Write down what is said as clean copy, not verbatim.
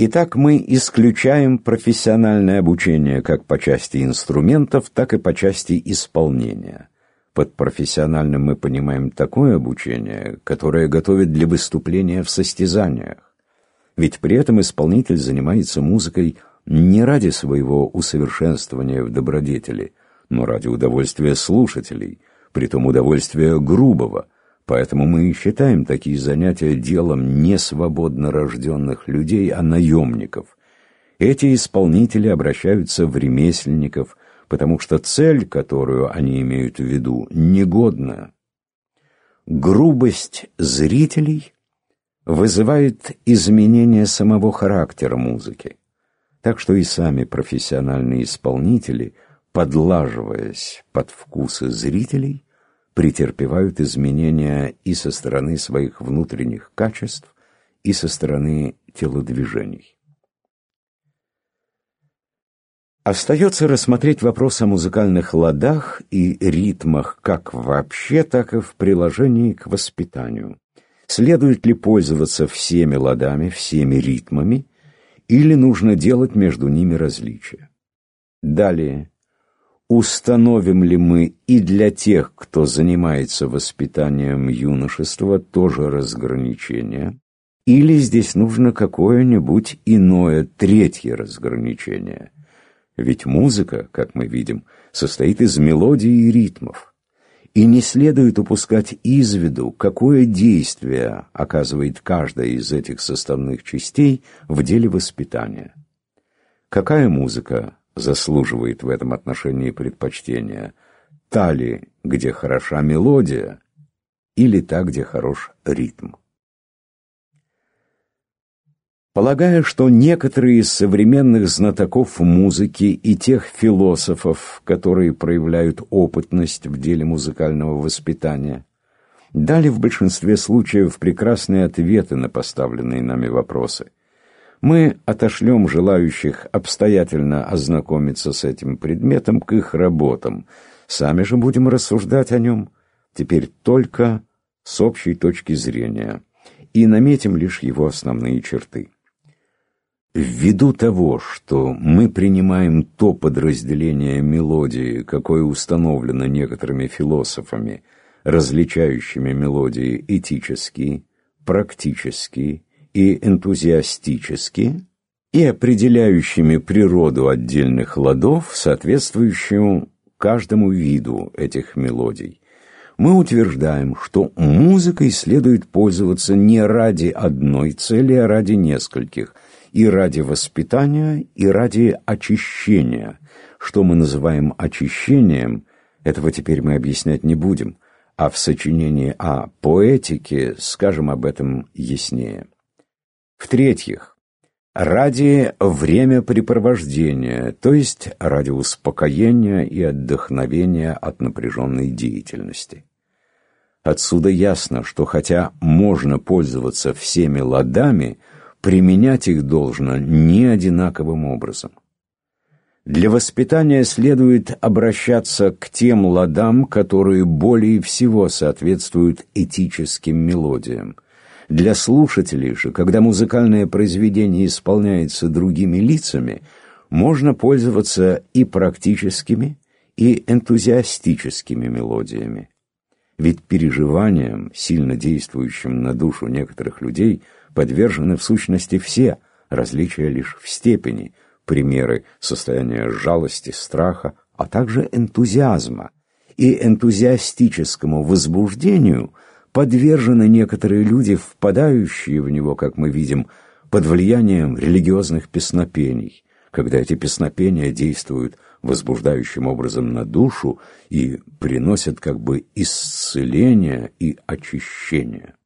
Итак, мы исключаем профессиональное обучение как по части инструментов, так и по части исполнения. Под профессиональным мы понимаем такое обучение, которое готовит для выступления в состязаниях. Ведь при этом исполнитель занимается музыкой не ради своего усовершенствования в добродетели, но ради удовольствия слушателей, притом удовольствия грубого. Поэтому мы и считаем такие занятия делом не свободно рожденных людей, а наемников. Эти исполнители обращаются в ремесленников, потому что цель, которую они имеют в виду, негодна. Грубость зрителей вызывает изменение самого характера музыки. Так что и сами профессиональные исполнители, подлаживаясь под вкусы зрителей, претерпевают изменения и со стороны своих внутренних качеств, и со стороны телодвижений. Остается рассмотреть вопрос о музыкальных ладах и ритмах как вообще, так и в приложении к воспитанию. Следует ли пользоваться всеми ладами, всеми ритмами, или нужно делать между ними различия? Далее. Установим ли мы и для тех, кто занимается воспитанием юношества, тоже разграничение? Или здесь нужно какое-нибудь иное, третье разграничение? Ведь музыка, как мы видим, состоит из мелодий и ритмов. И не следует упускать из виду, какое действие оказывает каждая из этих составных частей в деле воспитания. Какая музыка заслуживает в этом отношении предпочтения? Та ли, где хороша мелодия, или та, где хорош ритм? Полагая, что некоторые из современных знатоков музыки и тех философов, которые проявляют опытность в деле музыкального воспитания, дали в большинстве случаев прекрасные ответы на поставленные нами вопросы, мы отошлем желающих обстоятельно ознакомиться с этим предметом к их работам. Сами же будем рассуждать о нем теперь только с общей точки зрения и наметим лишь его основные черты. Ввиду того, что мы принимаем то подразделение мелодии, какое установлено некоторыми философами, различающими мелодии этические, практические и энтузиастические, и определяющими природу отдельных ладов, соответствующую каждому виду этих мелодий, мы утверждаем, что музыкой следует пользоваться не ради одной цели, а ради нескольких, и ради воспитания, и ради очищения. Что мы называем очищением, этого теперь мы объяснять не будем, а в сочинении о поэтике скажем об этом яснее. В-третьих, ради времяпрепровождения, то есть ради успокоения и отдохновения от напряженной деятельности. Отсюда ясно, что хотя можно пользоваться всеми ладами, применять их должно не одинаковым образом. Для воспитания следует обращаться к тем ладам, которые более всего соответствуют этическим мелодиям. Для слушателей же, когда музыкальное произведение исполняется другими лицами, можно пользоваться и практическими, и энтузиастическими мелодиями. Ведь переживаниям, сильно действующим на душу некоторых людей, подвержены в сущности все, различия лишь в степени, примеры состояния жалости, страха, а также энтузиазма. И энтузиастическому возбуждению подвержены некоторые люди, впадающие в него, как мы видим, под влиянием религиозных песнопений, когда эти песнопения действуют возбуждающим образом на душу и приносят как бы исцеление и очищение.